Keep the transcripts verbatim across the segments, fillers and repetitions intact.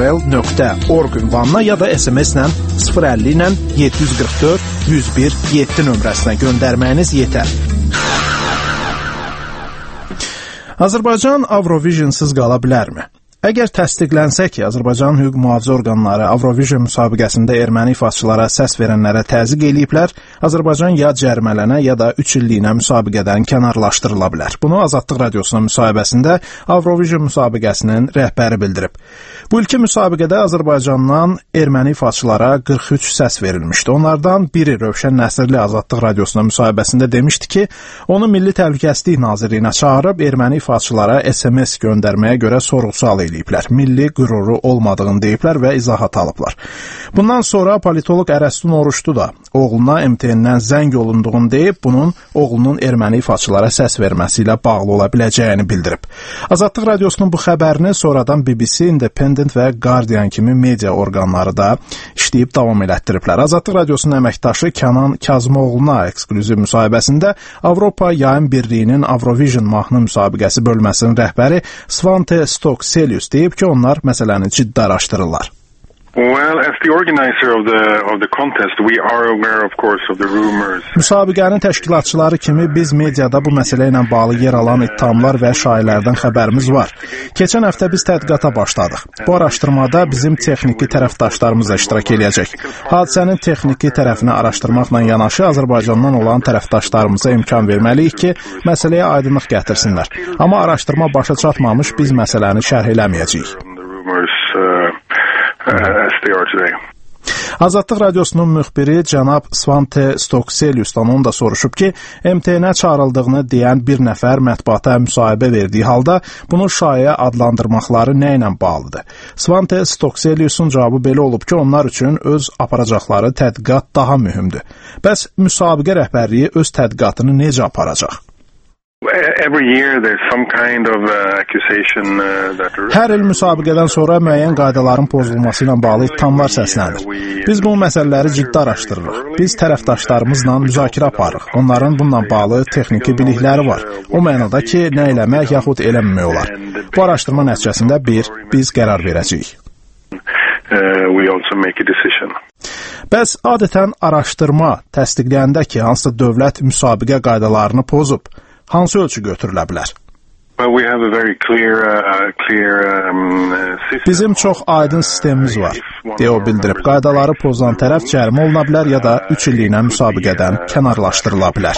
l nöqtə org ünvanına ya da S M S-lə sıfır əlli ilə yeddi yüz qırx dörd yüz bir yeddi nömrəsinə göndərməyiniz yetər. Azərbaycan Avrovisionsuz qala bilərmi? Əgər təsdiqlənsə ki, Azərbaycan hüquq mühafizə orqanları Avrovision müsabiqəsində erməni ifaçılara səs verənlərə təzyiq eləyiblər, Azərbaycan ya cərimələnə, ya da üç illiyinə müsabiqədən kənarlaşdırıla bilər. Bunu Azadlıq Radiosunun müsahibəsində Avrovision müsabiqəsinin rəhbəri bildirib. Bu ilki müsabiqədə Azərbaycandan erməni ifaçılara qırx üç səs verilmişdi. Onlardan biri Rövşən Nəsirli Azadlıq Radiosunun müsahibəsində demişdi ki, onu Milli Təhlükəsizlik Nazirliyinə çağırıb erməni ifaçılara S M S göndərməyə görə sorğu-sual eləyib. Milli qüruru olmadığını deyiblər və izahat alıblar. Bundan sonra politolog Ərəstun Oruçlu da oğluna M T N-dən zəng olunduğunu deyib, bunun oğlunun erməni ifaçılara səs verməsi ilə bağlı ola biləcəyini bildirib. Azadlıq Radiosunun bu xəbərini sonradan B B C, Independent və Guardian kimi media orqanları da işləyib davam elətdiriblər. Azadlıq Radiosunun əməkdaşı Kənan Kazımoğluna eksklüziv müsahibəsində Avropa Yayım Birliyinin Avrovision mahnı müsabiqəsi bölməsinin rəhbəri Svante Stokselius deyib ki, onlar məsələni ciddi araşdırırlar. Well, as the organizer of the of the contest, we are aware, of course, of the rumors. Müsabiqənin təşkilatçıları kimi biz mediada bu məsələ ilə bağlı yer alan ittihamlar və şayiələrdən xəbərimiz var. Keçən həftə biz tədqiqata başladıq. Bu araşdırmada bizim texniki tərəfdaşlarımız da iştirak edəcək. Hadisənin texniki tərəfini araşdırmaqla yanaşı Azərbaycandan olan tərəfdaşlarımıza imkan verməliyik ki, məsələyə aydınlıq gətirsinlər. Amma araşdırma başa çatmamış biz məsələni şərh eləməyəcəyik. Azadlıq Radiosunun müxbiri cənab Svante Stokseliusdan onu da soruşub ki, M T N-ə çağrıldığını deyən bir nəfər mətbuata müsahibə verdiyi halda bunu şayiə adlandırmaqları nə ilə bağlıdır? Svante Stokseliusun cavabı belə olub ki, onlar üçün öz aparacaqları tədqiqat daha mühümdür. Bəs müsabiqə rəhbərliyi öz tədqiqatını necə aparacaq? Hər il müsabiqədən sonra müəyyən qaydaların pozulması ilə bağlı ittihamlar səslənir. Biz bu məsələləri ciddi araşdırırıq. Biz tərəfdaşlarımızla müzakirə aparırıq. Onların bununla bağlı texniki bilikləri var. O mənada ki, nə eləmək yaxud eləməmək olar. Bu araşdırma nəticəsində bir, biz qərar verəcəyik. Bəs adətən araşdırma təsdiqləyəndə ki, hansısa dövlət müsabiqə qaydalarını pozub, hansı ölçü götürülə bilər? Bizim çox aydın sistemimiz var, deyə o bildirib. Qaydaları pozan tərəf cərimə oluna bilər ya da üç illiyinə müsabiqədən kənarlaşdırıla bilər.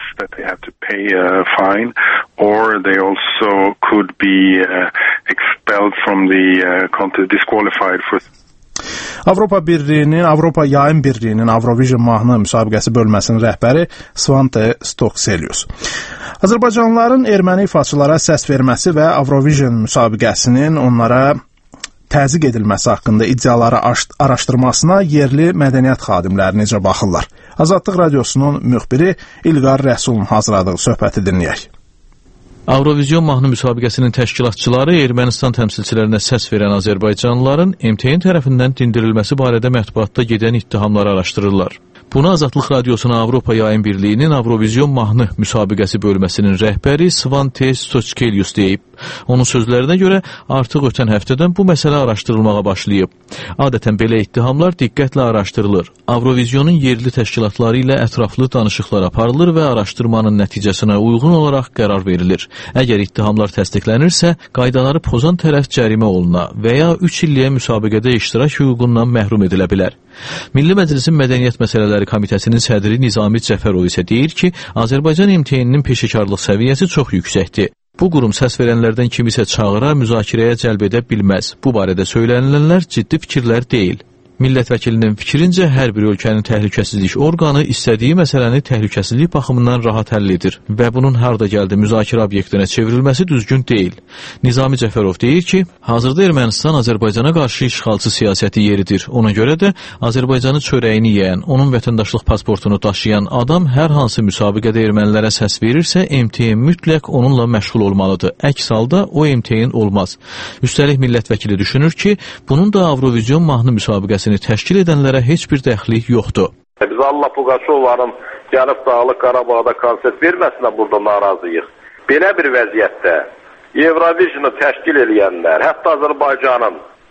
Avropa Birliyinin, Avropa Yayım Birliyinin Avrovision mahnı müsabiqəsi bölməsinin rəhbəri Svante Stokselius. Azərbaycanlıların erməni ifaçılara səs verməsi və Avrovision müsabiqəsinin onlara təzyiq edilməsi haqqında iddiaları araşdırmasına yerli mədəniyyət xadimləri necə baxırlar? Azadlıq Radiosunun müxbiri İlqar Rəsulun hazırladığı söhbəti dinləyək. Avrovision mahnı müsabiqəsinin təşkilatçıları Ermənistan təmsilçilərinə səs verən Azərbaycanlıların M T N tərəfindən dindirilməsi barədə mətbuatda gedən ittihamları araşdırırlar. Bunu Azadlıq Radiosunun Avropa Yayım Birliyinin Avrovision mahnı müsabiqəsi bölməsinin rəhbəri Svante Stokselius deyib. Onun sözlərinə görə artıq ötən həftədən bu məsələ araşdırılmağa başlayıb. Adətən belə ittihamlar diqqətlə araşdırılır. Avrovisionun yerli təşkilatları ilə ətraflı danışıqlar aparılır və araşdırmanın nəticəsinə uyğun olaraq qərar verilir. Əgər ittihamlar təsdiqlənirsə, qaydaları pozan tərəf cərimə oluna və ya üç illiyə müsabiqədə iştirak hüququndan məhrum edilə bilər. Milli Məclisin Mədəniyyət Məsələləri Komitəsinin sədri Nizami Cəfərov isə deyir ki, Azərbaycan M T N-nin peşəkarlıq səviyyəsi çox yüksəkdir. Bu qurum səs verənlərdən kimisə çağıra, müzakirəyə cəlb edə bilməz. Bu barədə söylənilənlər ciddi fikirlər deyil. Millət vəkilinin fikrincə, hər bir ölkənin təhlükəsizlik orqanı istədiyi məsələni təhlükəsizlik baxımından rahat həll edir və bunun harda gəldi müzakirə obyektinə çevrilməsi düzgün deyil. Nizami Cəfərov deyir ki, hazırda Ermənistan Azərbaycana qarşı işğalçı siyasəti yeridir. Ona görə də Azərbaycanı çörəyini yeyən, onun vətəndaşlıq pasportunu daşıyan adam hər hansı müsabiqədə ermənilərə səs verirsə, M T N mütləq onunla məşğul olmalıdır. Əks halda o M T N olmaz. Üstəlik millət vəkili düşünür ki, bunun da Avrovision mahnı müsabiqəsi təşkil edənlərə heç bir dəxli yoxdur. Biz Allah Pugaçovların gəlib Dağlıq Qarabağda konsert verməsinə burada narazıyıq. Belə bir vəziyyətdə Eurovisionu təşkil edənlər, hətta Azərbaycanın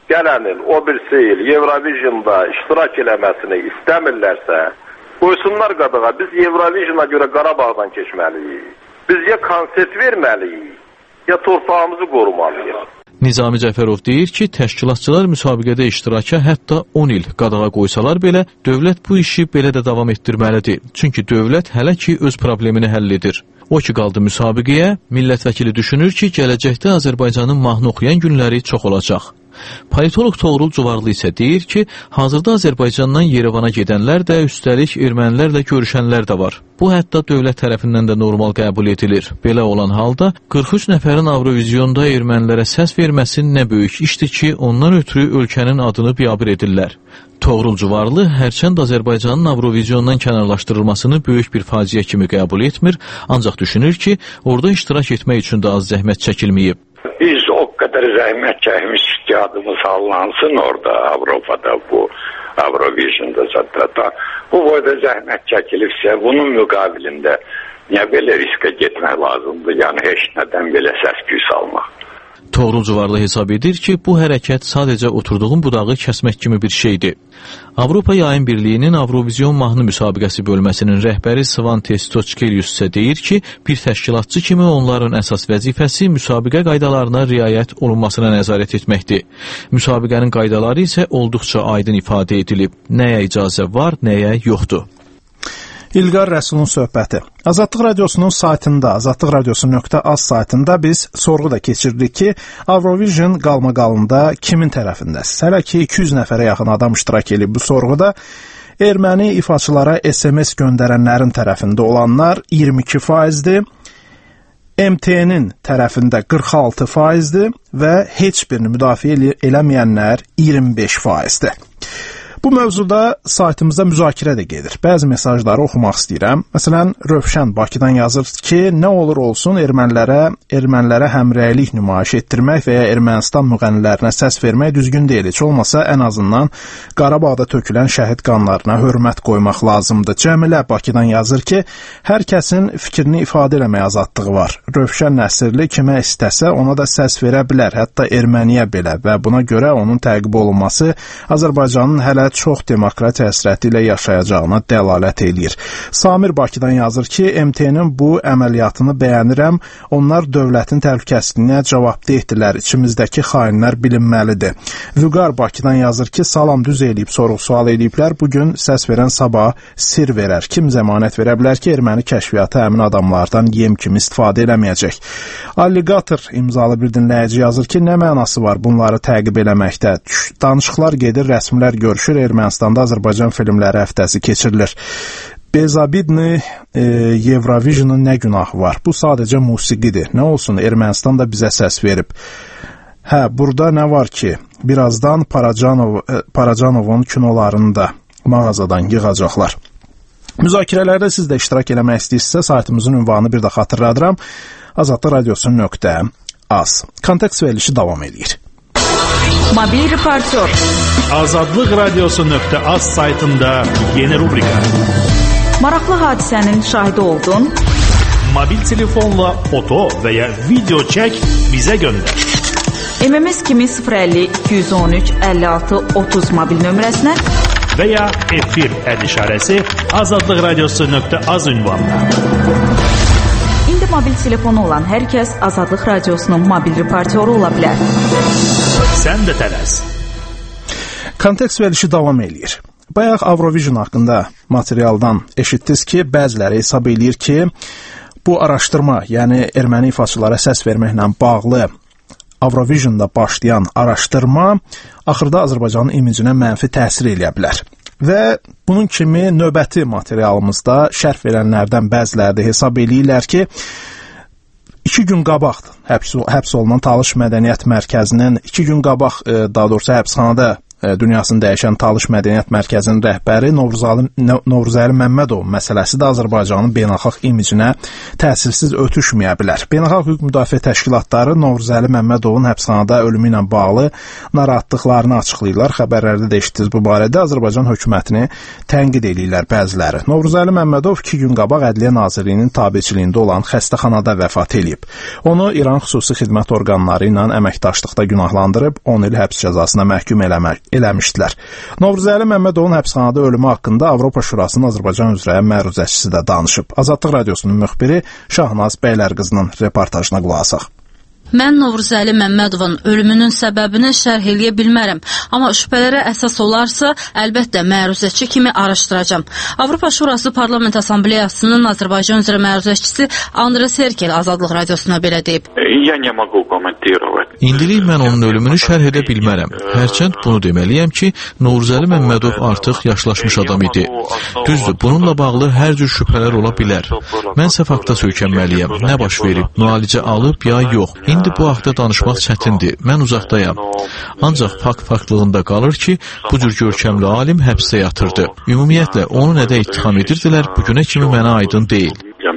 gələn il, o birisi il Eurovision'da iştirak eləməsini istəmirlərsə, qoysunlar qadığa, biz Eurovision'a görə Qarabağdan keçməliyik. Biz ya konsert verməliyik, ya torpağımızı qorumalıyıq. Nizami Cəfərov deyir ki, təşkilatçılar müsabiqədə iştiraka hətta on il qadağa qoysalar belə, dövlət bu işi belə də davam etdirməlidir. Çünki dövlət hələ ki öz problemini həll edir. O ki qaldı müsabiqəyə, millət vəkili düşünür ki, gələcəkdə Azərbaycanın mahnı oxuyan günləri çox olacaq. Politolog Toğrul Cuvarlı isə deyir ki, hazırda Azərbaycandan Yerevana gedənlər də, üstəlik ermənilərlə görüşənlər də var. Bu hətta dövlət tərəfindən də normal qəbul edilir. Belə olan halda qırx üç nəfərin Avrovizyonda ermənilərə səs verməsi nə böyük işdir ki, ondan ötürü ölkənin adını biabır edirlər. Toğrul Cuvarlı hərçənd Azərbaycanın Avrovizyondan kənarlaşdırılmasını böyük bir faciə kimi qəbul etmir, ancaq düşünür ki, orada iştirak etmək üçün də az zəhmət çəkilməyib. Biz o qədər zəhmət çəkmişik ki, adımız hallansın orada, Avropada bu Avrovision'da zaten. Bu boyda zəhmət çəkilibsə, bunun müqabilində nə belə riskə getmək lazımdır, yəni heç nədən belə səs-küy salmaq. Toğrul Cuvarlı hesab edir ki, bu hərəkət sadəcə oturduğun budağı kəsmək kimi bir şeydir. Avropa Yayın Birliyinin Avrovizyon mahnı müsabiqəsi bölməsinin rəhbəri Svante Stoçkelius isə deyir ki, bir təşkilatçı kimi onların əsas vəzifəsi müsabiqə qaydalarına riayət olunmasına nəzarət etməkdir. Müsabiqənin qaydaları isə olduqca aydın ifadə edilib. Nəyə icazə var, nəyə yoxdur. İlqar Rəsulun söhbəti. Azadlıq Radiosunun saytında, azadlıq radiosu nöqtə az saytında biz sorğu da keçirdik ki, Avrovision qalmaqalında kimin tərəfindəsiz? Hələ ki iki yüz nəfərə yaxın adam iştirak edib bu sorğuda. Erməni ifaçılara S M S göndərənlərin tərəfində olanlar iyirmi iki faizdir. M T N'in tərəfində qırx altı faizdir və heç birini müdafiə eləməyənlər iyirmi beş faizdir. Bu mövzuda saytımızda müzakirə də gedir. Bəzi mesajları oxumaq istəyirəm. Məsələn, Rövşən Bakıdan yazır ki, nə olur olsun ermənilərə, ermənilərə həmrəylik nümayiş etdirmək və ya Ermənistan müğənnilərinə səs vermək düzgün deyil. Heç olmasa ən azından Qarabağda tökülən şəhid qanlarına hörmət qoymaq lazımdır. Cəmilə Bakıdan yazır ki, hər kəsin fikrini ifadə eləmək azadlığı var. Rövşən Nəsirli kimə istəsə ona da səs verə bilər, hətta erməniyə belə və buna görə onun təqib olunması Azərbaycanın hələ çox demokratiya həsrəti ilə yaşayacağına dəlalət eləyir. Samir Bakıdan yazır ki, M T N'in bu əməliyyatını bəyənirəm, onlar dövlətin təhlükəsizliyinə cavabdehdirlər, içimizdəki xainlər bilinməlidir. Vüqar Bakıdan yazır ki, salam düz eləyib, soruq-sual eləyiblər, bugün səs verən sabah sir verər. Kim zəmanət verə bilər ki, erməni kəşfiyyatı həmin adamlardan yem kimi istifadə eləməyəcək. Alligator imzalı bir dinləyici yazır ki, nə mənası var bunları təqib eləməkdə? Danışıqlar gedir, rəsmilər görüşür, Ermənistanda Azərbaycan filmləri həftəsi keçirilir. Bezabidni e, Eurovision'un nə günahı var? Bu sadəcə musiqidir. Nə olsun, Ermənistan da bizə səs verib. Hə, burada nə var ki, birazdan Paracanov, e, Paracanovun kinolarını da mağazadan yığacaqlar. Müzakirələrdə siz də iştirak eləmək istəyirsinizsə, saytımızın ünvanını bir də xatırladıram. Azadlıq Radiosu nöqtə az. Kontekst verilişi davam edir. Mobil reportör. Azadlıq Radiosu nöqtə az saytında yeni rubrika. Maraqlı hadisənin şahidi oldun. Mobil telefonla foto və ya video çək, bizə göndər. M M S kimi sıfır əlli iki yüz on üç əlli altı otuz mobil nömrəsinə və ya efir əd işarəsi Azadlıq Radiosu nöqtə az ünvanına. İndi mobil telefonu olan hər kəs Azadlıq Radiosunun mobil reportyoru ola bilər. Sən də tələs. Kontekst verilişi davam eləyir. Bayaq Avrovision haqqında materialdan eşitdiniz ki, bəziləri hesab eləyir ki, bu araşdırma, yəni erməni ifaçılara səs verməklə bağlı Avrovisionda başlayan araşdırma axırda Azərbaycanın imicinə mənfi təsir eləyə bilər. Və bunun kimi növbəti materialımızda şərh verənlərdən bəziləri də hesab eləyirlər ki, iki gün qabaq həbs, həbs olunan Talış Mədəniyyət Mərkəzinin iki gün qabaq, daha doğrusu həbsxanada dünyasını dəyişən Talış Mədəniyyət Mərkəzinin rəhbəri Novruzəli, Novruzəli Məmmədov məsələsi də Azərbaycanın beynəlxalq imicinə təsirsiz ötüşməyə bilər. Beynəlxalq hüquq müdafiə təşkilatları Novruzəli Məmmədovun həbsxanada ölümü ilə bağlı narahatlıqlarını açıqlayırlar. Xəbərlərdə də eşitdiniz bu barədə. Azərbaycan hökumətini tənqid edirlər bəziləri. Novruzəli Məmmədov iki gün qabaq Ədliyyə Nazirliyinin tabeçiliyində olan xəstəxanada vəfat edib. Onu İran xüsusi xidmət orqanları ilə əməkdaşlıqda günahlandırıb on il həbs cəzasına məhkum eləmək eləmişdilər. Novruzəli Məmmədovun həbsxanada ölümü haqqında Avropa Şurasının Azərbaycan üzrə məruzəçisi də danışıb. Azadlıq Radiosunun müxbiri Şahnaz Bəylərqızının reportajına qulaq asaq. Mən Novruzəli Məmmədovun ölümünün səbəbini şərh eləyə bilmərəm, amma şübhələrə əsas olarsa, əlbəttə məruzəçi kimi araşdıracağam. Avropa Şurası Parlament Assambleyasının Azərbaycan üzrə məruzəçisi Andrey Serkel Azadlıq Radiosuna belə deyib. İndilik mən onun ölümünü şərh edə bilmərəm. Hərçənd bunu deməliyəm ki, Novruzəli Məmmədov artıq yaşlaşmış adam idi. Düzdür, bununla bağlı hər cür şübhələr ola bilər. Mənsə fakta söykənməliyəm. Nə baş verib, müalicə alıb ya yox. İndi bu haqda danışmaq çətindir. Mən uzaqdayam. Ancaq fakt faktlığında qalır ki, bu cür görkəmli alim həbsdə yatırdı. Ümumiyyətlə, onu nədə ittiham edirdilər, bugünə kimi mənə aydın deyil.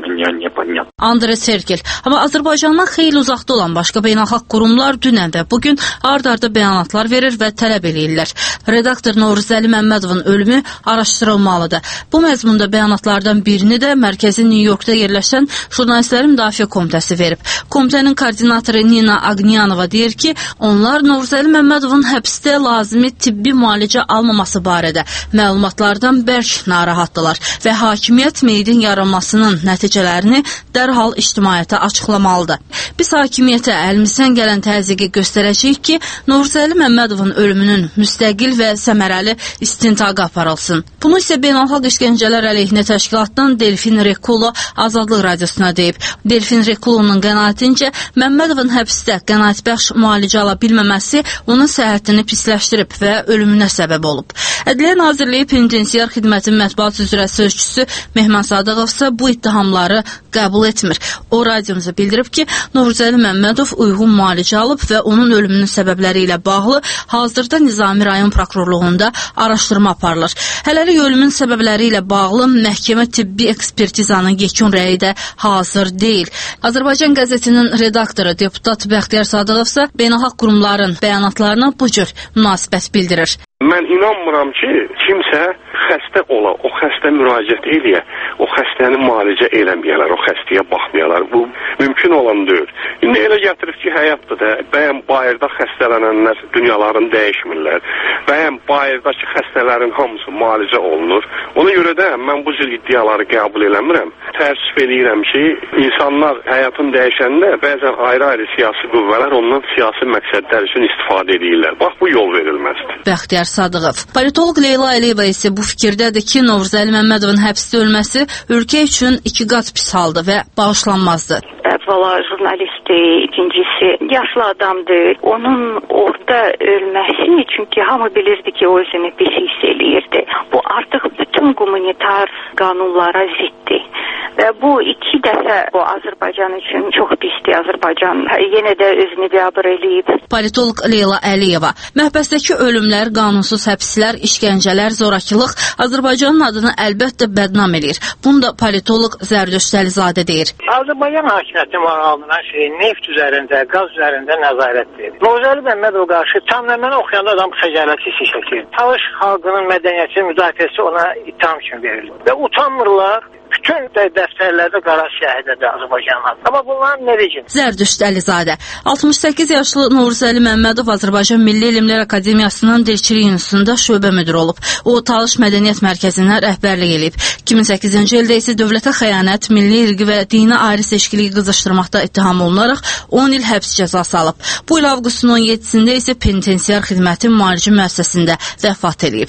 Andrey Serkel. Amma Azərbaycandan xeyli uzaqda olan başqa beynəlxalq qurumlar dünən və bugün ard-arda bəyanatlar verir və tələb eləyirlər. Redaktor Novruzəli Məmmədovun ölümü araşdırılmalıdır. Bu məzmunda bəyanatlardan birini də mərkəzi Nyu-Yorkda yerləşən Jurnalistlərin Müdafiə Komitəsi verib. Komitənin koordinatoru Nina Agniyanova deyir ki, onlar Novruzəli Məmmədovun həbsdə lazımi tibbi müalicə almaması barədə məlumatlardan bərk narahatdılar və hakimiyyət meyidin yaranmasının nəticələrini dərhal ictimaiyyətə açıqlamalıdır. Biz hakimiyyətə əlimizdən gələn təzyiqi göstərəcəyik ki, Novruzəli Məmmədovun ölümünün müstəqil və səmərəli istintaqı aparılsın. Bunu isə Beynəlxalq İşgəncələr Əleyhinə Təşkilatdan Delfin Rekulo Azadlıq Radiosuna deyib. Delfin Rekulo'nun qənaətincə Məmmədovun həbsdə qənaətbəxş müalicə ala bilməməsi onun səhhətini pisləşdirib və ölümünə səbəb olub. Ədliyyə Nazirliyi Penitensiar Xidmətin mətbuat üzrə sözçüsü Mehman Sadıqovsa bu ittihamları qəbul etmir. O radiomuza bildirib ki, Novruzəli Məmmədov uyğun müalicə alıb və onun ölümünün səbəbləri ilə bağlı hazırda Nizami rayon prokurorluğunda araşdırma aparılır. Hələlik ölümün səbəbləri ilə bağlı məhkəmə tibbi ekspertizanın yekun rəyi də hazır deyil. Azərbaycan qəzetinin redaktoru deputat Bəxtiyar Sadıqovsa beynəlxalq qurumların bəyanatlarına bu cür münasibət bildirir. Mən inanmıram ki, kimsə xəstə ola, o xəstə müraciət eləyə, o xəstəni müalicə eləməyələr, o xəstəyə baxmayalar. Bu mümkün olan deyil. İndi elə gətirib ki, həyatda da bəyən bayırda xəstələnənlər dünyalarını dəyişmirlər. Bəyən bayırdakı xəstələrin hamısı müalicə olunur. Ona görə də mən bu cür iddiaları qəbul eləmirəm. Təəssüf eləyirəm ki, insanlar həyatını dəyişəndə bəzən ayrı-ayrı siyasi qüvvələr ondan siyasi məqsədlər üçün istifadə edirlər. Bax, bu yol verilməzdir. Bəxtiyar Sadıqov. Politoloq Leyla Əliyeva isə bu fikirdədir ki, Novruzəli Məmmədovun həbsdə ölməsi ölkə üçün iki qat pis haldır və bağışlanmazdır. Valla jurnalistdir, ikincisi yaşlı adamdır. Onun orada ölməsi, çünki hamı bilirdi ki, o özünü pis hiss eləyirdi. Bu artıq bütün humanitar qanunlara ziddir. Və bu iki dəfə bu Azərbaycan üçün çox pisdir. Azərbaycan yenə də özünü biabır eləyib. Politoloq Leyla Əliyeva. Məhbəsdəki ölümlər, qanunsuz həbslər, işgəncələr, zorakılıq Azərbaycanın adını əlbəttə bədnam eləyir. Bunu da politoloq Zərdüşt Əlizadə deyir. Azərbaycan hakimiyyəti alınan şey neft üzərində, qaz üzərində nəzarətdir. Novruzəli Məmmədova qarşı tam mən oxuyanda adam xəcalət hissi çəkir. Talış xalqının mədəniyyəti müdafiəsi ona ittiham kimi verilir. Və utanmırlar. Bütün dəftərlərdə qara siyahidədir Azərbaycanın adı. Amma bunların nə deyəcək? Zərdüşt Əlizadə. altmış səkkiz yaşlı Novruzəli Məmmədov Azərbaycan Milli Elmlər Akademiyasının Dilçilik İnstitutunda şöbə müdiri olub. O, Talış Mədəniyyət Mərkəzinə rəhbərlik edib. iki min səkkizinci ildə isə dövlətə xəyanət, milli irqi və dini ayrı seçkiliyi qızışdırmaqda ittiham olunaraq on il həbs cəzası alıb. Bu il avqustun on yeddisində isə penitensiar xidmətin müalicə müəssisəsində vəfat edib.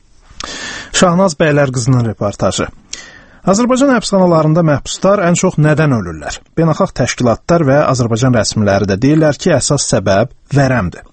Şahnaz Bəylərqızının reportajı. Azərbaycan həbsxanalarında məhbuslar ən çox nədən ölürlər? Beynəlxalq təşkilatlar və Azərbaycan rəsmiləri də deyirlər ki, əsas səbəb vərəmdir.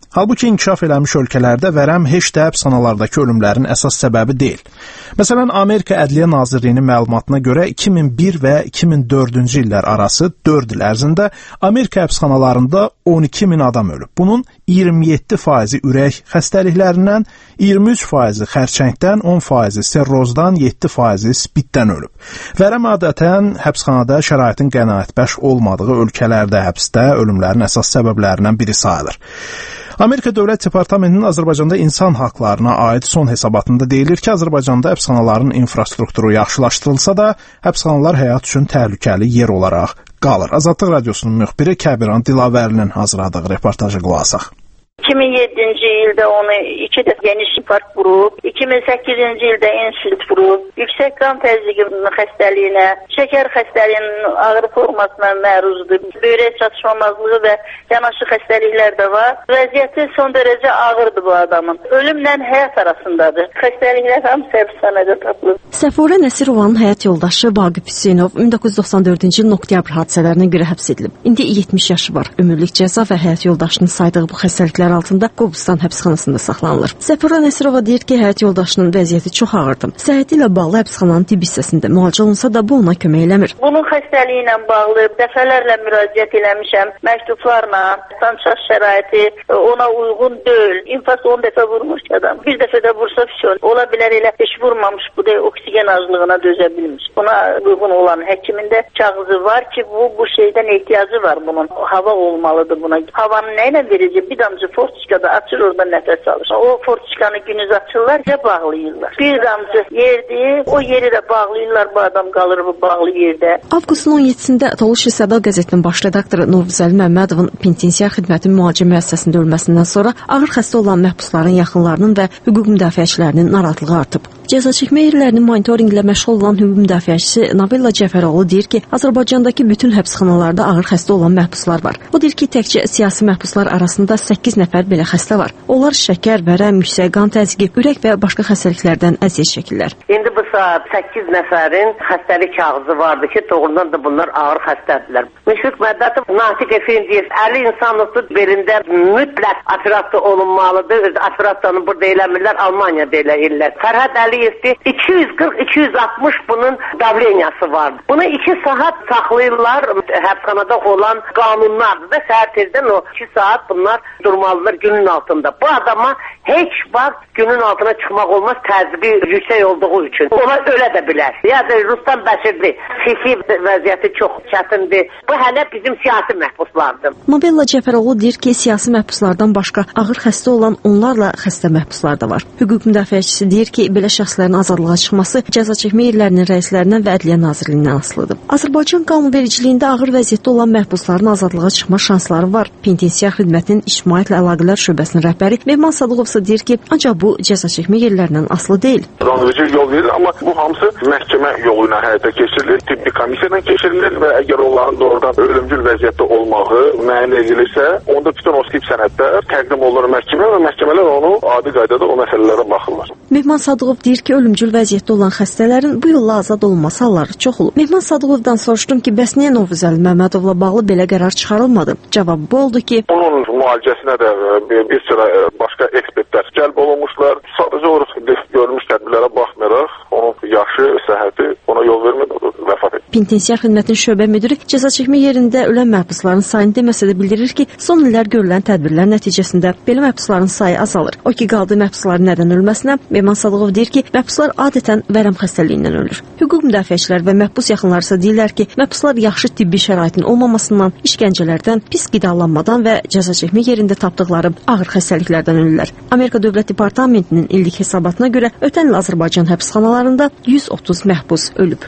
Halbuki inkişaf eləmiş ölkələrdə vərəm heç də həbsxanalardakı ölümlərin əsas səbəbi deyil. Məsələn, Amerika Ədliyyə Nazirliyinin məlumatına görə iki min bir və iki min dördüncü illər arası dörd il ərzində Amerika həbsxanalarında on iki min adam ölüb. Bunun iyirmi yeddi faizi ürək xəstəliklərindən, iyirmi üç faizi xərçəngdən, on faizi serrozdan, yeddi faizi spiddən ölüb. Vərəm adətən həbsxanada şəraitin qənaətbəxş olmadığı ölkələrdə həbsdə ölümlərin əsas səbəblərindən biri sayılır. Amerika Dövlət Departamentinin Azərbaycanda insan haqlarına aid son hesabatında deyilir ki, Azərbaycanda həbsxanaların infrastrukturu yaxşılaşdırılsa da, həbsxanalar həyat üçün təhlükəli yer olaraq qalır. Azadlıq Radiosunun müxbiri Kəbiran Dilavərlinin hazırladığı reportajı qulaq asaq. iki min yeddinci ildə onu iki dəfə geniş infarkt vurub, iki min səkkizinci ildə insult vurub, yüksək qan təzyiqinin xəstəliyinə, şəkər xəstəliyinin ağır formasına məruzdur, böyrək çatışmamazlığı və yanaşı xəstəliklər də var. Vəziyyəti son dərəcə ağırdır bu adamın. Ölümlə həyat arasındadır. Xəstəliklər hamısı həbsxanada tapılır. Səfurə Nəsirovanın həyat yoldaşı Vaqif Hüseynov min doqquz yüz doxsan dördüncü il oktyabr hadisələrinə görə həbs edilib. İndi yetmiş yaşı var. Ömürlük cəza və həyat yoldaşının saydığı bu xəstəliklər altında Qobustan həbsxanasında saxlanılır. Səfurə Nəsirova deyir ki, həyat yoldaşının vəziyyəti çox ağırdır. Səhhəti ilə bağlı həbsxananın tibb hissəsində müalicə olunsa da bu ona kömək eləmir. Bunun xəstəliyi ilə bağlı dəfələrlə müraciət eləmişəm, məktublarla, tanışaq şəraiti ona uyğun deyil. İnfarkt on dəfə vurmuş adam. Bir dəfə də vursa füsun. Ola bilər elə heç vurmamış, bu da oksigen azlığına dözə bilmiş. Buna uyğun olan həkimində kağızı var ki, bu bu şeydən ehtiyacı var bunun. Hava olmalıdır buna. Havanı nə ilə verəcək? Bir damcı fortiçkada açır, oradan nəfəs alır. O fortiçkanı günüz açırlar və bağlayırlar. Bir damcı yerdir, o yeri də bağlayırlar, bu adam qalır bu bağlı yerdə. Avqustun on yeddisində Toluş Səda qəzetinin baş redaktoru Novzəli Məmmədovun penitensiar xidməti müalicə müəssisəsində ölməsindən sonra ağır xəstə olan məhbusların yaxınlarının və hüquq müdafiəçilərinin narahatlığı artıb. Cəza çəkmə yerlərinin monitorinqlə məşğul olan hüquq müdafiəçisi Nabilla Cəfəroğlu deyir ki, Azərbaycandakı bütün həbsxanalarda ağır xəstə olan məhbuslar var. O deyir ki, təkcə siyasi məhbuslar arasında səkkiz nəfər belə xəstə var. Onlar şəkər, vərəm, yüksək qan təzyiqi, ürək və başqa xəstəliklərdən əziyyət çəkirlər. İndi bu saat səkkiz nəfərin xəstəlik kağızı vardı ki, doğrudan da bunlar ağır xəstədirlər. Müşfiq Məddətov Natiq Efendiyev əli insanlıqdır belində mütləq operasiya olunmalıdır. Operasiyanı burada eləmirlər, Almaniyada elə ellər. Fərhad Əliyevdir, iki yüz qırx iki yüz altmış bunun davleniyası vardı. Bunu iki saat saxlayırlar, həbsxanada olan qanunlardır da səhər tezdən o iki saat bunlar durmalılar günün altında. Bu adama heç vaxt günün altına çıxmaq olmaz, təzyiqi yüksək olduğu üçün. Ona ölə də bilər. Ya da Rustam Bəşirli, sisi vəziyyəti çox çətindir. Bu hələ bizim siyasi məhbuslardır. Nabilla Cəfəroğlu deyir ki, siyasi məhbuslardan başqa ağır xəstə olan onlarla xəstə məhbuslar da var. Hüquq müdafiəçisi deyir ki, belə şəxslərin azadlığa çıxması cəza çəkmə yerlərinin rəislərindən və Ədliyyə Nazirliyindən asılıdır. Azərbaycan qanunvericiliyində ağır vəziyyətdə olan məhbusların azadlığa çıxma şansları var. Penitensiar xidmətinin İctimaiyyətlə Əlaqələr şöbəsinin rəhbəri Mehman Sadıqov isə deyir ki, ancaq bu cəza çəkmə yerlərindən asılı deyil. Qanunverici yol verir, amma bu hamısı məhkəmə yolu ilə həyata keçirilir, tibbi komissiyadan keçirilir və əgər onların doğrudan ölümcül vəziyyətdə olmağı müəyyən edilirsə, onda bütün o tip sənədlər təqdim olunur məhkəmə və məhkəmələr onu adi qaydada o məsələlərə baxırlar. Mehman Sadıqov deyir ki, ölümcül vəziyyətdə olan xəstələrin bu yolla azad olunması halları çox olub. Mehman Sadıqovdan soruşdum ki, bəs niyə Novzəli Məmmədovla bağlı belə qərar çıxarılmadı? Cavabı bu oldu ki, onun müalicəsinə də bir sıra başqa ekspertlər cəlb olunmuşlar. Sadəcə o görmüş tədbirlərə baxmayaraq onun yaşı, səhhəti ona yol vermədi, vəfat etdi. Penitensiar xidmətin şöbə müdiri cəza çəkmə yerində ölən məhbusların sayını deməsə də bildirir ki, son illər görülən tədbirlər nəticəsində belə məhbusların sayı azalır. O ki, qaldığı məhbusların nədən ölməsinə Mehman Sadıqov deyir ki, məhbuslar adətən vərəm xəstəliyindən ölür. Hüquq müdafiəçilər və məhbus yaxınları isə deyirlər ki, məhbuslar yaxşı tibbi şəraitin olmamasından, işgəncələrdən, pis qidalanmadan və cəza çəkmə yerində tapdıqları ağır xəstəliklərdən ölürlər. Amerika Dövlət Departamentinin illik hesabatına görə ötən il Azərbaycan həbsxanalarında yüz otuz məhbus ölüb.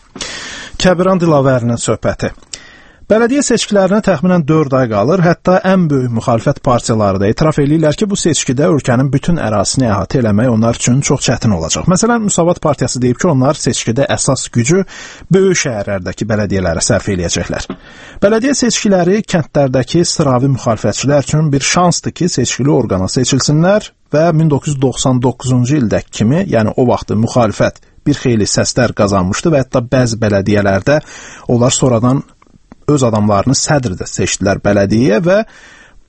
Kəbiran Dilavərinin söhbəti. Bələdiyyə seçkilərinə təxminən dörd ay qalır, hətta ən böyük müxalifət partiyaları da etiraf edirlər ki, bu seçkidə ölkənin bütün ərazisini əhatə eləmək onlar üçün çox çətin olacaq. Məsələn, Müsavat partiyası deyib ki, onlar seçkidə əsas gücü böyük şəhərlərdəki bələdiyyələrə sərf eləyəcəklər. Bələdiyyə seçkiləri kəndlərdəki sıravi müxalifətçilər üçün bir şansdır ki, seçkili orqana seçilsinlər və min doqquz yüz doxsan doqquzuncu ildəki kimi, yəni o vaxtı müxalifət bir xeyli səslər qazanmışdı və hətta bəzi bələdiyyələrdə onlar sonradan öz adamlarını sədr də seçdilər bələdiyyəyə və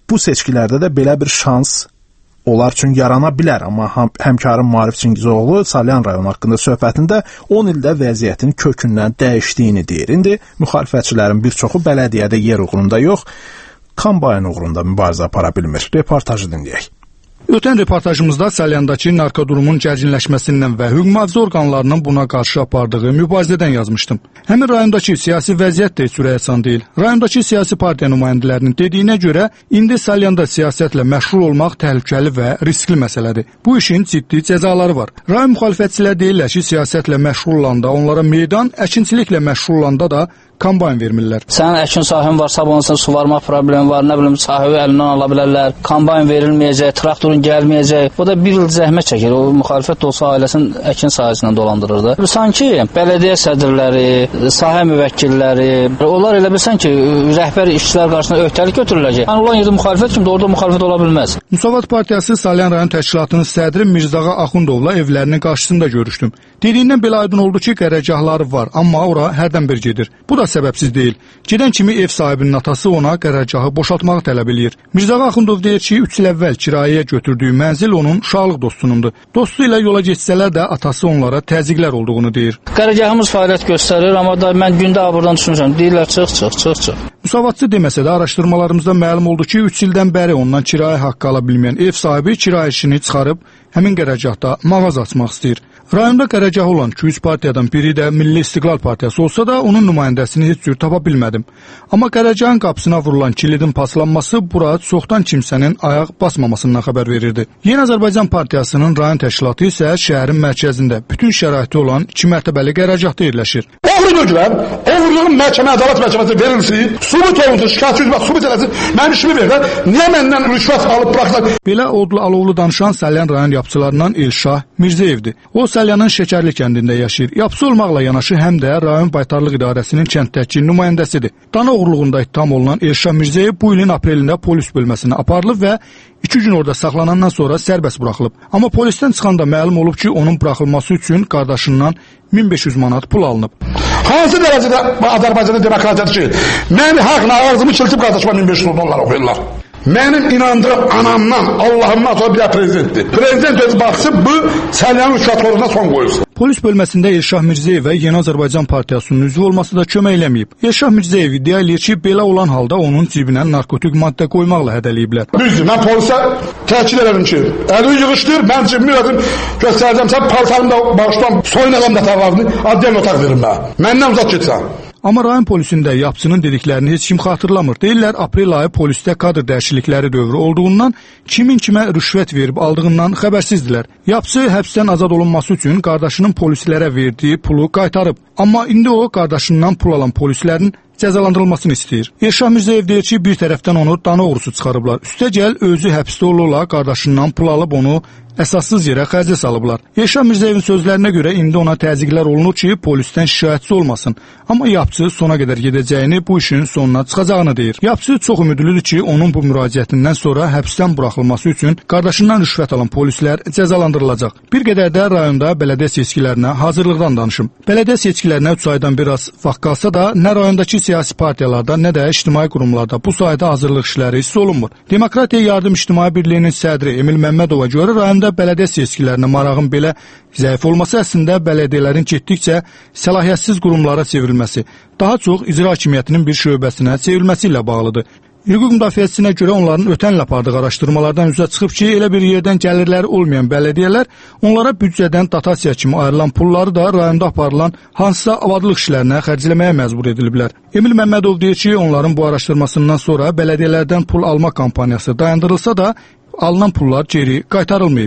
bu seçkilərdə də belə bir şans onlar üçün yarana bilər, amma həmkarım Maarif Çingizoğlu Salyan rayonu haqqında söhbətində on ildə vəziyyətin kökündən dəyişdiyini deyir. İndi müxalifətçilərin bir çoxu bələdiyyədə yer uğrunda yox, kombayn uğrunda mübarizə apara bilmir. Reportajı dinləyək. Ötən reportajımızda Salyandakı narkodurumun gərginləşməsindən və hüquq mühafizə orqanlarının buna qarşı apardığı mübarizədən yazmışdım. Həmin rayondakı siyasi vəziyyət də sürəyəsan deyil. Rayondakı siyasi partiya nümayəndələrinin dediyinə görə indi Salyanda siyasətlə məşğul olmaq təhlükəli və riskli məsələdir. Bu işin ciddi cəzaları var. Rayon müxalifətçilər deyirlər ki, siyasətlə məşğul olanda onlara meydan, əkinçiliklə məşğul olanda da kombayn vermirlər. Sənin əkin sahən varsa, bunun suvarma problemi var, nə bilim, sahibi əlindən ala bilərlər, kombayn verilməyəcək, traktorun gəlməyəcək. O da bir il zəhmət çəkir. O müxalifət də olsa ailəsinin əkin sahəsindən dolandırırdı. Sanki bələdiyyə sədrləri, sahə müvəkkilləri, onlar elə bilsən ki, rəhbər işçilər qarşısında öhdəlik götürürlər ki, yəni olan yerdə müxalifət kimdir, orada müxalifət ola bilməz. Müsavat Partiyası Salyan rayon təşkilatının sədri Mirzağa Axundovla evlərinin qarşısında görüşdüm. Dediyindən belə aydın oldu ki, qərargahları var, amma ora hərdən bir gedir. Bu da səbəbsiz deyil. Gedən kimi ev sahibinin atası ona qərargahı boşaltmağı tələb eləyir. Mirzağa Axundov deyir ki, üç il əvvəl kirayəyə götürdüyü mənzil onun uşaqlıq dostunundur. Dostu ilə yola geçsələr də atası onlara təzyiqlər olduğunu deyir. Qərargahımız fəaliyyət göstərir, amma da mən gündə buradan düşünmüşəm. Deyirlər çıx, çıx, çıx, çıx. Müsavatçı deməsə də araşdırmalarımızda məlum oldu ki, üç ildən bəri ondan kirayə haqqı ala bilməyən ev sahibi kirayəçini çıxarıb həmin qərargahda mağaza açmaq istəyir. Rayonda qərargahı olan iki üç partiyadan biri də Milli İstiqlal Partiyası olsa da onun nümayəndəsini heç cür tapa bilmədim. Amma qərargahın qapısına vurulan kilidin paslanması bura çoxdan kimsənin ayaq basmamasından xəbər verirdi. Yeni Azərbaycan Partiyasının rayon təşkilatı isə şəhərin mərkəzində bütün şəraiti olan iki mərtəbəli qərargahda yerləşir. Oğru götürəm, oğurluğun məhkəmə ədalət məhkəməsi verilsin, subut olunsun, şikayətçi bax, subut eləsin, mənim işimi verirlər, niyə məndən rüşvət alıb bıraxdılar? Belə odlu alovlu danışan Salyan rayon yapıçılarından Elşah Mirzəyevdir. O Salyanın Şəkərli kəndində yaşayır. Yapıçı olmaqla yanaşı həm də rayon baytarlıq idarəsinin kənddəki nümayəndəsidir. Dana oğurluğunda ittiham olunan Elşah Mirzəyev bu ilin aprelində polis bölməsinə aparılıb və iki gün orada saxlanandan sonra sərbəst buraxılıb. Amma polisdən çıxanda məlum olub ki, onun buraxılması üçün qardaşından min beş yüz manat pul alınıb. Hansı dərəcədə Azərbaycanda demokratiyadır ki, mən haqla ağzımı çıltıb qardaşıma min beş yüz dollar oxuyurlar. Mənim inandığım anamdan, Allahımdan sonra bir prezidentdir. Prezident özü baxsın, bu Salyanın uşaqlarına son qoyursun. Polis bölməsində Elşah Mirzəyev və Yeni Azərbaycan Partiyasının üzvü olması da kömək eləməyib. Elşah Mirzəyev iddia eləyir ki, belə olan halda onun cibinə narkotik maddə qoymaqla hədələyiblər. Düzdür, mən polisə təkid edirəm ki, əli yığışdır, mən cibimi verdim, göstərəcəm, sən paltarımda bağışdan soyunağım nətərlərini, adliyyən otaq verim mən. Məndən uzaq getsən. Amma rayon polisində yapıçının dediklərini heç kim xatırlamır. Deyirlər, aprel ayı polisdə kadr dəyişiklikləri dövrü olduğundan kimin kimə rüşvət verib aldığından xəbərsizdilər. Yapıçı həbsdən azad olunması üçün qardaşının polislərə verdiyi pulu qaytarıb. Amma indi o, qardaşından pul alan polislərin cəzalandırılmasını istəyir. Elşah Mirzəyev deyir ki, bir tərəfdən onu dana oğrusu çıxarıblar. Üstəgəl özü həbsdə olurlar, qardaşından pul alıb onu əsassız yerə xərcə salıblar. Elşah Mirzəyevin sözlərinə görə indi ona təzyiqlər olunur ki, polisdən şikayətçi olmasın. Amma yapıçı sona qədər gedəcəyini, bu işin sonuna çıxacağını deyir. Yapıçı çox ümidlidir ki, onun bu müraciətindən sonra həbsdən buraxılması üçün qardaşından rüşvət alan polislər cəzalandırılacaq. Bir qədər də rayonda bələdiyyə seçkilərinə hazırlıqdan danışım. Bələdiyyə seçkilərinə üç aydan biraz vaxt qalsa da, nə rayondakı siyasi partiyalarda, nə də ictimai qurumlarda bu sayda hazırlıq işləri hiss olunmur. Demokratiya Yardım İctimai Birliyinin sədri Emil Məmmədova görə rayonda bələdiyyə seçkilərinə marağın belə zəif olması əslində bələdiyyələrin getdikcə səlahiyyətsiz qurumlara çevrilməsi, daha çox icra hakimiyyətinin bir şöbəsinə çevrilməsi ilə bağlıdır. Hüquq müdafiəçisinə görə onların ötən il apardığı araşdırmalardan üzə çıxıb ki, elə bir yerdən gəlirləri olmayan bələdiyyələr onlara büdcədən dotasiya kimi ayrılan pulları da rayonda aparılan hansısa avadlıq işlərinə xərcləməyə məcbur ediliblər. Emil Məmmədov deyir ki, onların bu araşdırmasından sonra bələdiyyələrdən pul alma kampaniyası dayandırılsa da, alınan pullar geri qaytarılmayıb.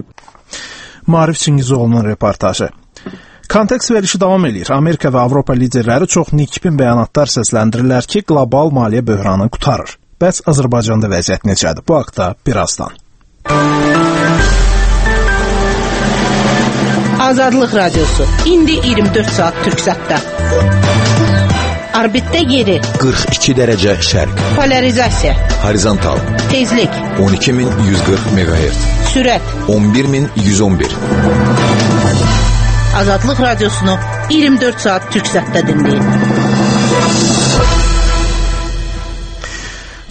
Maarif Çingizoğlu'nun reportajı. Kontekst verişi davam edir. Amerika və Avropa liderləri çox nikbin bəyanatlar səsləndirirlər ki, qlobal maliyyə böhranı qutarır. Bəs Azərbaycanda vəziyyət necədir? Bu haqda birazdan. Azadlıq Radiosu. İndi iyirmi dörd saat Türksatda. Orbitdə yeri. qırx iki dərəcə şərq. Polarizasiya. Horizontal. Tezlik. on iki min yüz qırx meqahertz. Sürət. on bir min yüz on bir. Azadlıq Radiosunu iyirmi dörd saat Türksatda dinləyin.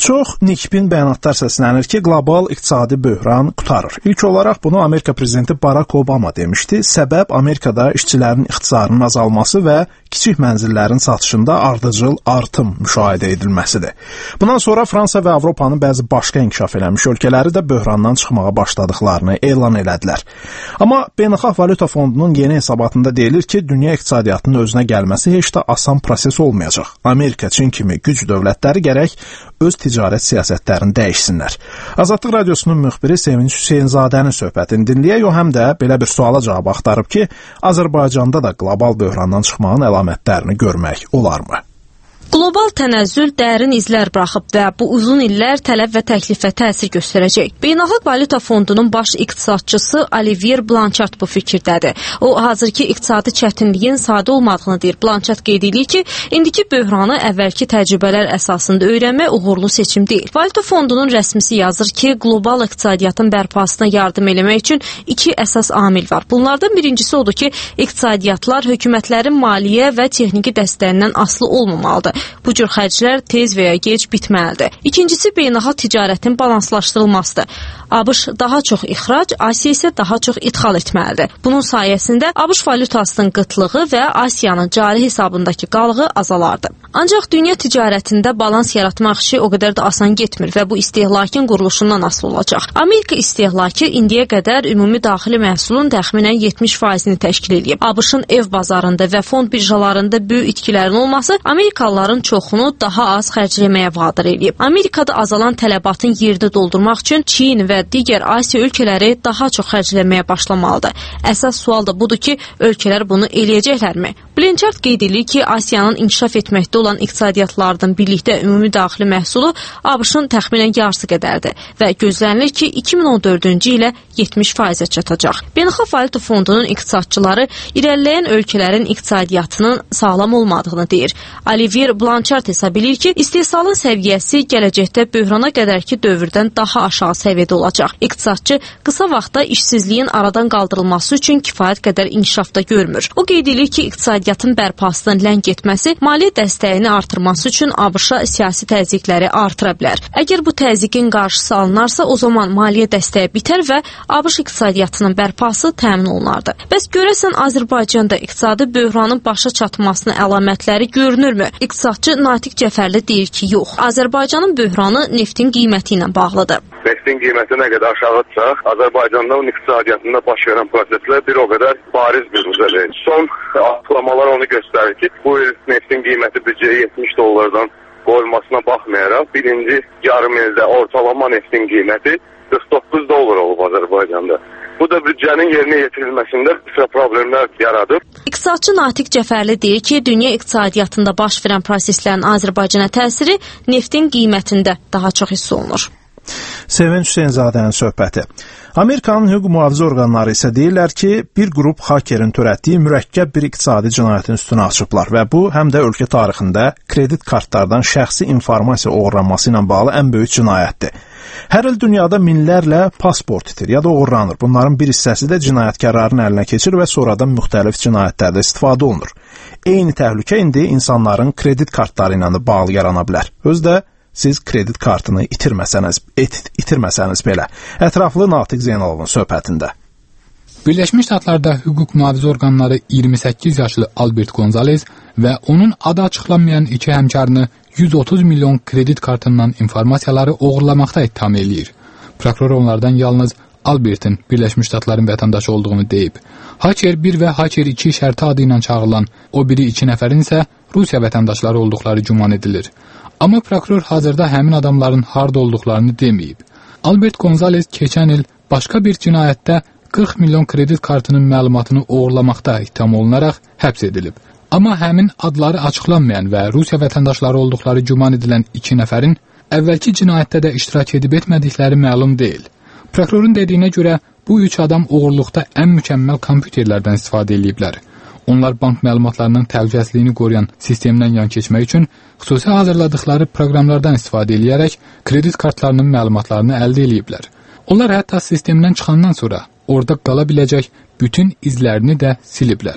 Çox nikbin bəyanatlar səslənir ki, qlobal iqtisadi böhran qutarır. İlk olaraq bunu Amerika prezidenti Barack Obama demişdi. Səbəb Amerikada işçilərin ixtisarının azalması və kiçik mənzillərin satışında ardıcıl artım müşahidə edilməsidir. Bundan sonra Fransa və Avropanın bəzi başqa inkişaf eləmiş ölkələri də böhrandan çıxmağa başladıqlarını elan elədilər. Amma Beynəlxalq Valyuta Fondunun yeni hesabatında deyilir ki, dünya iqtisadiyyatının özünə gəlməsi heç də asan proses olmayacaq. Amerika, Çin kimi güc dövlətləri gərək öz ticarət siyasətlərini dəyişsinlər. Azadlıq Radiosunun müxbiri Sevinç Hüseynzadənin söhbətini dinləyək, o həm də belə bir suala cavab axtarıb ki, Azərbaycanda da qlobal böhrandan çıxmağın əlamətlərini görmək olarmı? Qlobal tənəzzül dərin izlər buraxıb və bu uzun illər tələb və təklifə təsir göstərəcək. Beynəlxalq Valyuta Fondunun baş iqtisadçısı Olivier Blanchard bu fikirdədir. O, hazırki iqtisadi çətinliyin sadə olmadığını deyir. Blanchard qeyd edir ki, indiki böhranı əvvəlki təcrübələr əsasında öyrənmək uğurlu seçim deyil. Valyuta Fondunun rəsmisi yazır ki, qlobal iqtisadiyyatın bərpasına yardım eləmək üçün iki əsas amil var. Bunlardan birincisi odur ki, iqtisadiyyatlar hökumətlərin maliyyə və texniki dəstəyindən asılı olmamalıdır. Bu cür xərclər tez və ya gec bitməlidir. İkincisi, beynəlxalq ticarətin balanslaşdırılmasıdır. ABŞ daha çox ixrac, Asiya isə daha çox idxal etməlidir. Bunun sayəsində ABŞ valyutasının qıtlığı və Asiyanın cari hesabındakı qalığı azalardı. Ancaq dünya ticarətində balans yaratmaq işi o qədər də asan getmir və bu istehlakın quruluşundan asılı olacaq. Amerika istehlakı indiyə qədər ümumi daxili məhsulun təxminən yetmiş faizini təşkil edib. ABŞ-ın ev bazarında və fond birjalarında böyük itkilərin olması Amerikalıların çoxunu daha az xərcləməyə vadar edib. Amerikada azalan tələbatın yerini doldurmaq üçün Çin və digər Asiya ölkələri daha çox xərcləməyə başlamalıdır. Əsas sual da budur ki, ölkələr bunu eləyəcəklərmi? Blanchard qeyd edir ki, Asiyanın inkişaf etməkdə olan iqtisadiyyatlardan birlikdə ümumi daxili məhsulu ABŞ-ın təxminən yarısı qədərdir və gözlənilir ki, iki min on dördüncü ilə yetmiş faizə çatacaq. Beynəlxalq Valyuta Fondunun iqtisadçıları irəliləyən ölkələrin iqtisadiyyatının sağlam olmadığını deyir. Olivier Blanchard hesab edir ki, istehsalın səviyyəsi gələcəkdə böhrana qədərki dövrdən daha aşağı səviyyədə olacaq. İqtisadçı qısa vaxtda işsizliyin aradan qaldırılması üçün kifayət qədər inkişafda görmür. O qeyd edir ki, iqtisadiyyatın bərpasının ləng getməsi maliyyə dəstəyini artırması üçün ABŞ-a siyasi təzyiqləri artıra bilər. Əgər bu təzyiqin qarşısı alınarsa, o zaman maliyyə dəstəyi bitər və ABŞ iqtisadiyyatının bərpası təmin olunardı. Bəs görəsən Azərbaycanda iqtisadi böhranın başa çatmasının əlamətləri görünürmü? İqtisadçı Natiq Cəfərli deyir ki, yox. Azərbaycanın böhranı neftin qiyməti ilə bağlıdır. Neftin qiyməti nə qədər aşağıdırsa, Azərbaycanda iqtisadiyyatında baş verən proseslər bir o qədər bariz bir üzəlir. Son açıqlamalar onu göstərir ki, bu il neftin qiyməti büdcəyə yetmiş dollardan qoyulmasına baxmayaraq, birinci yarım ildə ortalama neftin qiyməti qırx doqquz dollar olub Azərbaycanda. Bu da büdcənin yerinə yetirilməsində sıra problemlər yaradır. İqtisadçı Natiq Cəfərli deyir ki, dünya iqtisadiyyatında baş verən proseslərin Azərbaycana təsiri neftin qiymətində daha çox hiss olunur. Sevinç Hüseynzadənin söhbəti. Amerikanın hüquq mühafizə orqanları isə deyirlər ki, bir qrup hakerin törətdiyi mürəkkəb bir iqtisadi cinayətin üstünə açıblar və bu, həm də ölkə tarixində kredit kartlardan şəxsi informasiya oğurlanması ilə bağlı ən böyük cinayətdir. Hər il dünyada minlərlə pasport itir ya da oğurlanır. Bunların bir hissəsi də cinayətkarların əlinə keçir və sonradan müxtəlif cinayətlərdə istifadə olunur. Eyni təhlükə indi insanların kredit kartları ilə də bağlı yarana bilər. Özdə siz kredit kartını itirməsəniz, et, itirməsəniz belə. Ətraflı Natiq Zeynalovun söhbətində. Birləşmiş Ştatlarda hüquq mühafizə orqanları iyirmi səkkiz yaşlı Albert Gonzales və onun adı açıqlanmayan iki həmkarını yüz otuz milyon kredit kartından informasiyaları oğurlamaqda ittiham eləyir. Prokuror onlardan yalnız Albertin Birləşmiş Ştatların vətəndaşı olduğunu deyib. Haker bir və Haker iki şərti adı ilə çağrılan o biri iki nəfərin isə Rusiya vətəndaşları olduqları güman edilir. Amma prokuror hazırda həmin adamların harda olduqlarını deməyib. Albert Gonzales keçən il başqa bir cinayətdə qırx milyon kredit kartının məlumatını oğurlamaqda ittiham olunaraq həbs edilib. Amma həmin adları açıqlanmayan və Rusiya vətəndaşları olduqları güman edilən iki nəfərin əvvəlki cinayətdə də iştirak edib etmədikləri məlum deyil. Prokurorun dediyinə görə bu üç adam oğurluqda ən mükəmməl kompüterlərdən istifadə ediblər. Onlar bank məlumatlarının təhlükəsizliyini qoruyan sistemdən yan keçmək üçün xüsusi hazırladıkları proqramlardan istifadə edərək kredit kartlarının məlumatlarını əldə ediblər. Onlar hətta sistemdən çıxandan sonra orada qala biləcək bütün izlərini də siliblər.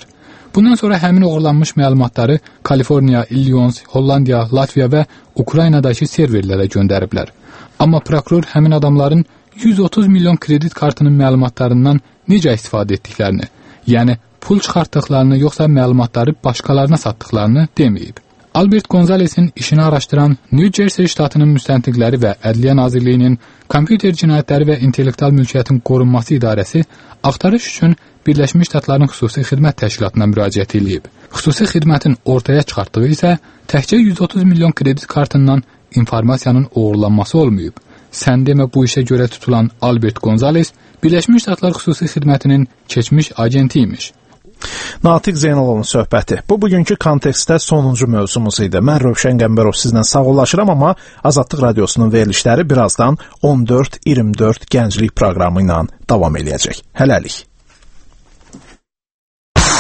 Bundan sonra həmin oğurlanmış məlumatları Kaliforniya, Illinois, Hollandiya, Latviya və Ukraynadakı serverlərə göndəriblər. Amma prokuror həmin adamların yüz otuz milyon kredit kartının məlumatlarından necə istifadə etdiklərini, yəni pul çıxartdıqlarını yoxsa məlumatları başqalarına satdıqlarını deməyib. Albert Gonzalesin işini araşdıran New Jersey ştatının müstəntiqləri və Ədliyyə Nazirliyinin Kompüter Cinayətləri və İntellektual Mülkiyyətin Qorunması İdarəsi axtarış üçün Birləşmiş Ştatların Xüsusi Xidmət Təşkilatına müraciət edib. Xüsusi xidmətin ortaya çıxartdığı isə təkcə yüz otuz milyon kredit kartından informasiyanın oğurlanması olmayıb. Sən demə bu işə görə tutulan Albert Gonzales Birləşmiş Ştatlar Xüsusi Xidmətinin keçmiş agenti imiş. Natiq Zeynalovun söhbəti. Bu bugünkü kontekstdə sonuncu mövzumuz idi. Mən Rövşən Qəmbərov sizlə sağollaşıram, amma Azadlıq Radiosunun verilişləri birazdan on dörd iyirmi dörd Gənclik proqramı ilə davam eləyəcək. Hələlik.